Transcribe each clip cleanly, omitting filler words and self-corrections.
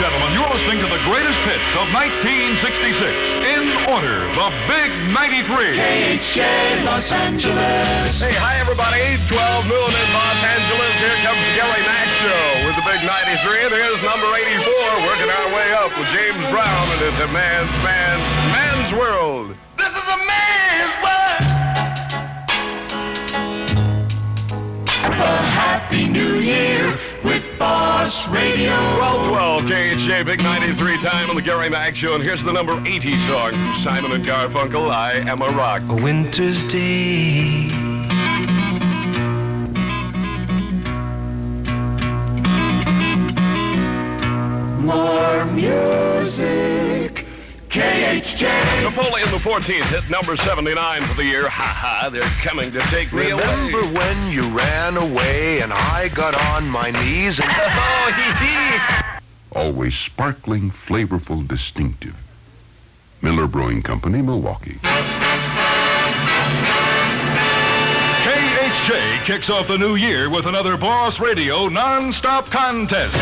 gentlemen, you're listening to the greatest hits of 1966. In order, the Big 93. KHJ Los Angeles. Hey, hi, everybody. 12 noon in Los Angeles. Here comes the Gary Mack Show with the Big 93. And here's number 84, working our way up with James Brown. And it's a man's world. This is a man's world. A happy new year with Boss Radio. 12, KHJ Big 93 time on the Gary Mack Show. And here's the number 80 song from Simon and Garfunkel, I Am a Rock. A winter's day. More music. KHJ. Napoleon the 14th hit number 79 for the year. Ha ha, they're coming to take me away. Remember when you ran away and I got on my knees and... Oh, hee. Always sparkling, flavorful, distinctive. Miller Brewing Company, Milwaukee. KHJ kicks off the new year with another Boss Radio non-stop contest.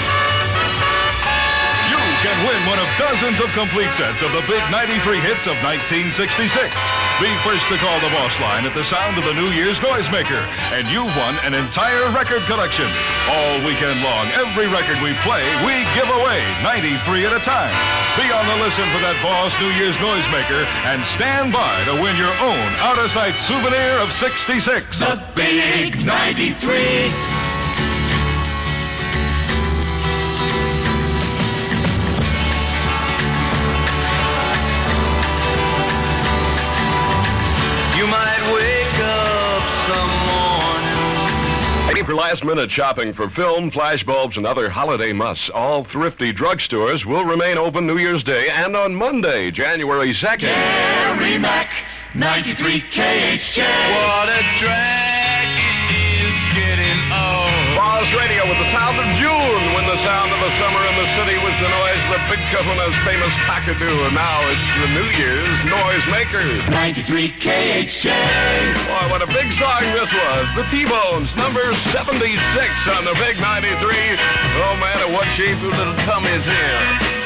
You can win one of dozens of complete sets of the Big 93 hits of 1966. Be first to call the Boss line at the sound of the New Year's noisemaker, and you've won an entire record collection. All weekend long, every record we play, we give away 93 at a time. Be on the listen for that Boss New Year's noisemaker and stand by to win your own out-of-sight souvenir of 66. The Big 93. For last-minute shopping for film, flashbulbs, and other holiday musts, all thrifty drugstores will remain open New Year's Day and on Monday, January 2nd. Gary Mack, 93 KHJ. What a drag it is getting old. Boss Radio with the sound of June, when the sound of the summer in the city was the noise of the Big Kahuna's famous cockatoo, and now it's the New Year's noisemaker. 93 KHJ. Boy, what a big song this was. The T-Bones, number 76 on the Big 93. Oh, man, and what shape your little tummy's in.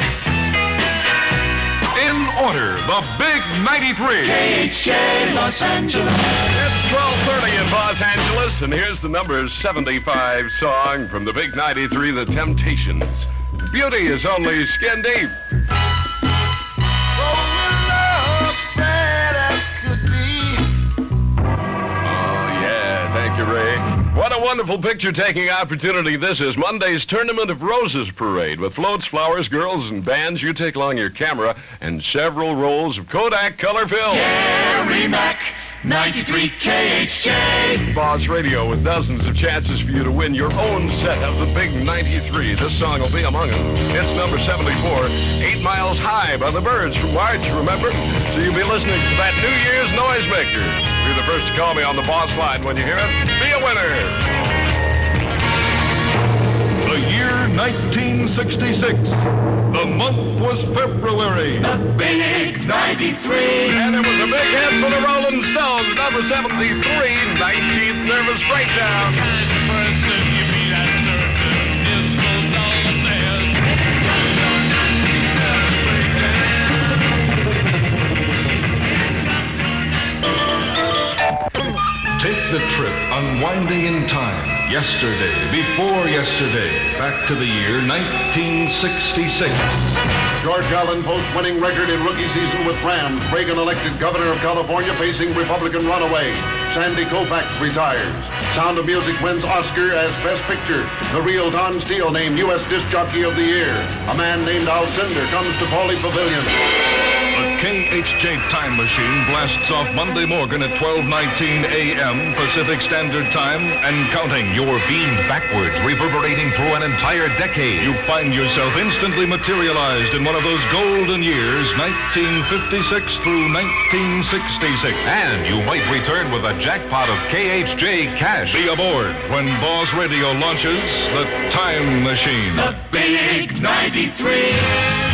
In order, the Big 93. KHJ Los Angeles. It's 12:30 in Los Angeles, and here's the number 75 song from the Big 93, The Temptations. Beauty is only skin deep. Ray. What a wonderful picture-taking opportunity this is. Monday's Tournament of Roses parade with floats, flowers, girls, and bands. You take along your camera and several rolls of Kodak color film. Gary Mack, 93 KHJ. Boss Radio with dozens of chances for you to win your own set of the Big 93. This song will be among them. It's number 74, 8 Miles High by the Byrds from March, remember? So you'll be listening to that New Year's noisemaker. Be the first to call me on the Boss line when you hear it. Be a winner. The year 1966. The month was February. The Big 93. And it was a big hit for the Rolling Stones, number 73, 19th Nervous Breakdown. Take the trip unwinding in time. Yesterday, before yesterday, back to the year 1966. George Allen posts winning record in rookie season with Rams. Reagan elected governor of California facing Republican runaway. Sandy Koufax retires. Sound of Music wins Oscar as Best Picture. The real Don Steele named U.S. Disc Jockey of the Year. A man named Al Cinder comes to Pauley Pavilion. The KHJ Time Machine blasts off Monday morning at 12:19 a.m. Pacific Standard Time and counting. You're beamed backwards, reverberating through an entire decade. You find yourself instantly materialized in one of those golden years, 1956 through 1966. And you might return with a jackpot of KHJ cash. Be aboard when Boss Radio launches the Time Machine. The Big 93.